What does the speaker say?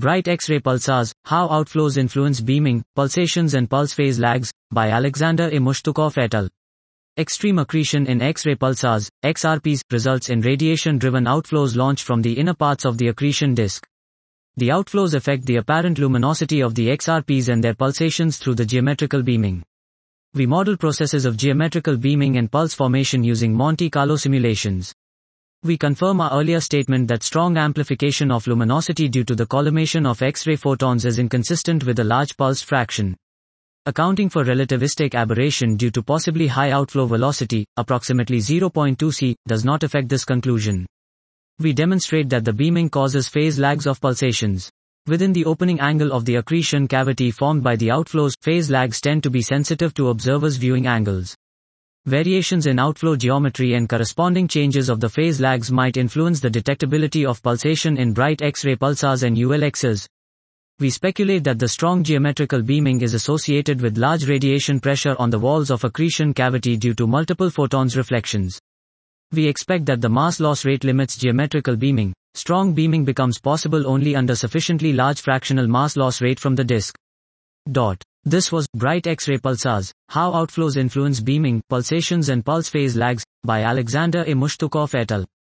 Bright X-ray pulsars, How Outflows Influence Beaming, Pulsations and Pulse Phase Lags, by Alexander A. Mushtukov et al. Extreme accretion in X-ray pulsars, XRPs, results in radiation-driven outflows launched from the inner parts of the accretion disk. The outflows affect the apparent luminosity of the XRPs and their pulsations through the geometrical beaming. We model processes of geometrical beaming and pulse formation using Monte Carlo simulations. We confirm our earlier statement that strong amplification of luminosity due to the collimation of X-ray photons is inconsistent with a large pulsed fraction. Accounting for relativistic aberration due to possibly high outflow velocity, approximately 0.2 c, does not affect this conclusion. We demonstrate that the beaming causes phase lags of pulsations. Within the opening angle of the accretion cavity formed by the outflows, phase lags tend to be sensitive to observers' viewing angles. Variations in outflow geometry and corresponding changes of the phase lags might influence the detectability of pulsation in bright X-ray pulsars and ULXs. We speculate that the strong geometrical beaming is associated with large radiation pressure on the walls of accretion cavity due to multiple photons reflections. We expect that the mass loss rate limits geometrical beaming. Strong beaming becomes possible only under sufficiently large fractional mass loss rate from the disk. This was Bright X-ray Pulsars, How Outflows Influence Beaming, Pulsations and Pulse Phase Lags, by Alexander A. Mushtukov et al.